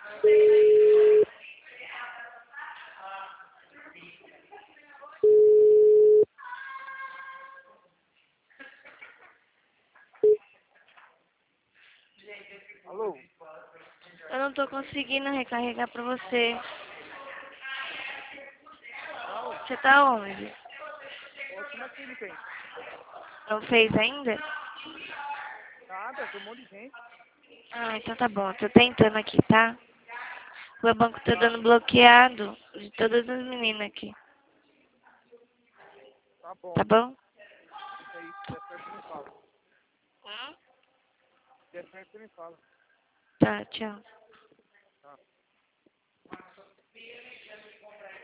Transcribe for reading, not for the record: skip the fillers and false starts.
Alô? Eu não tô conseguindo recarregar pra você. Você tá onde? Posso na clínica aí. Não fez ainda? Nada, tem um monte de gente. Ah, então tá bom. Tô tentando aqui, tá? O meu banco tá Tá, dando bloqueado de todas as meninas aqui. tá bom. Tá bom? Isso aí, se der certo, você me fala. Hum? Se der certo, você me fala. Tá, tchau. Tá.